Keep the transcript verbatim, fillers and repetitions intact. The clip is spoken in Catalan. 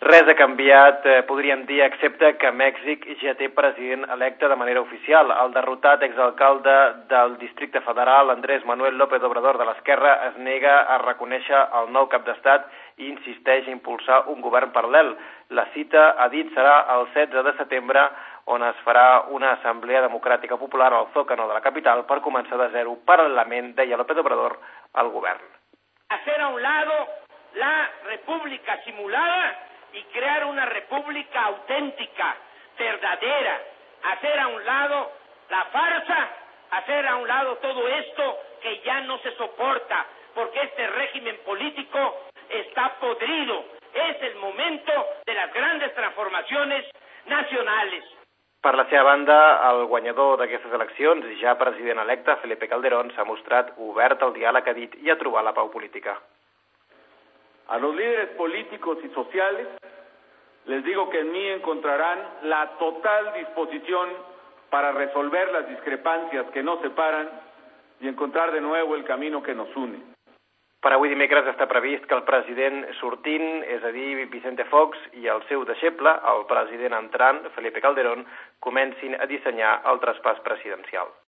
Res ha canviat, eh, podríem dir, excepte que Mèxic ja té president electe de manera oficial. El derrotat exalcalde del Districte Federal, Andrés Manuel López Obrador de l'Esquerra, es nega a reconèixer el nou cap d'estat i insisteix a impulsar un govern paral·lel. La cita, ha dit, serà el setze de setembre, on es farà una assemblea democràtica popular al Zócalo de la capital per començar de zero, paral·lelament, deia López Obrador, al govern. Hacer a un lado la república simulada y crear una república auténtica, verdadera, hacer a un lado la farsa, hacer a un lado todo esto que ya no se soporta, porque este régimen político está podrido. Es el momento de las grandes transformaciones nacionales. Per la seva banda, el guanyador d'aquestes eleccions, ja president electe, Felipe Calderón, s'ha mostrat obert al diàleg, ha dit, i a trobar la pau política. A los líderes políticos y sociales les digo que en mí encontrarán la total disposición para resolver las discrepancias que nos separan y encontrar de nuevo el camino que nos une. Per avui dimecres està previst que el president sortint, és a dir, Vicente Fox, i el seu deixeble, el president entrant, Felipe Calderón, comencin a dissenyar el traspàs presidencial.